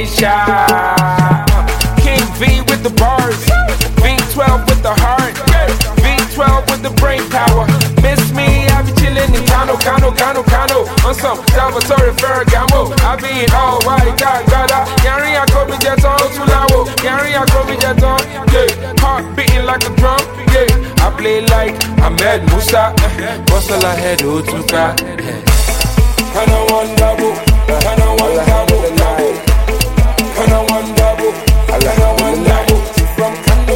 Asia. King V with the bars, V12 with the heart, V12 with the brain power. Miss me, I be chillin' in Kano. On some Salvatore Ferragamo. I be in all white, Gada. Yari, I call me Jeton, Tulawo. Yari, I call me Jeton, yeah. Heart beating like a drum, yeah. I play like Ahmed Musa, Bosala head, Otuka. Kana one double, kana one double, kana one double, kana one double. From Kano,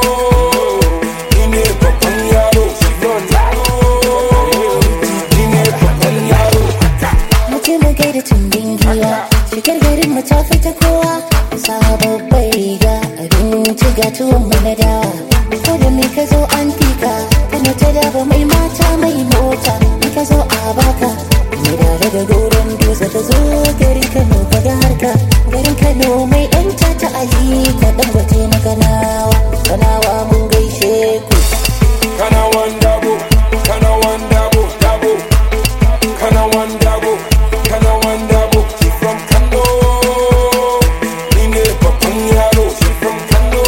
Ine Papanyaro, from Kano, Ine Papanyaro. Mutum gaida tumbin giwa, shigar garin mu ta fita kowa. Sabon baiga, abinci ga tuwon mu na dawa. Ko da me ka zo an fika, kana ta daba mai mata mai mota. In ka zo a baka, mai dare da goron dutse ka zo garin Kano ka ga harka. Garin Kano mai ɗan tata ayyuka ɗan gwate na Kanawa. Kanawa mun gaishe ku. Kana one double, kana one double, double. Kana one double, kana one double. She from Kano, Ine Papanyaro. She from Kano,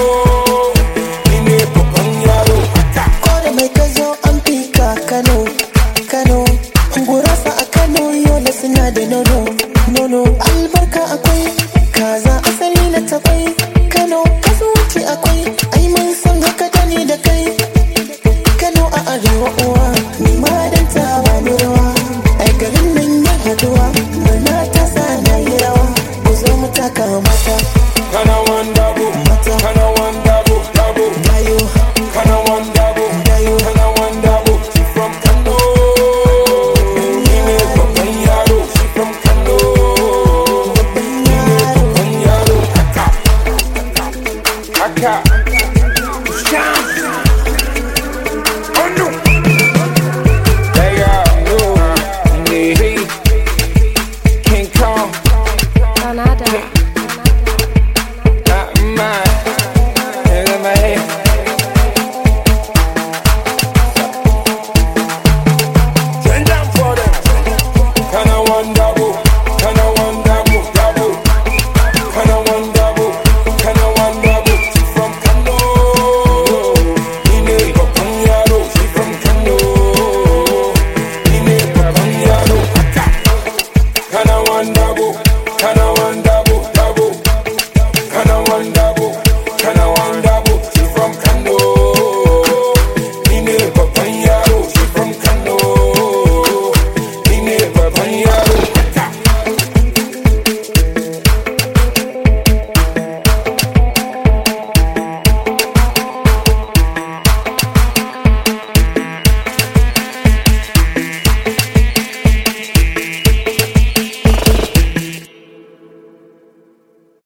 Ine Papanyaro. Ko da mai ka zo an fika Kano, Kano. Gurasa a Kano yola suna da nono. Albarka akwai, kaza asali na takwai. Kano kasuwanci akwai, ai mun san haka da ni da kai. Kano a arewa uwa, ni ma dan ta bani rawa. Ai garin nan ya haduwa, murna ta sa na yi rawa. Ku zo mu taka mata, Kana one double, mata. kana one double, double. Dayo, Kana one double, dayo. kana one double. She from Kano, Ine Papanyaro. She from Kano, Ine Papanyaro. Aka, Sham. Oh no. They got no, King Kong. Granada.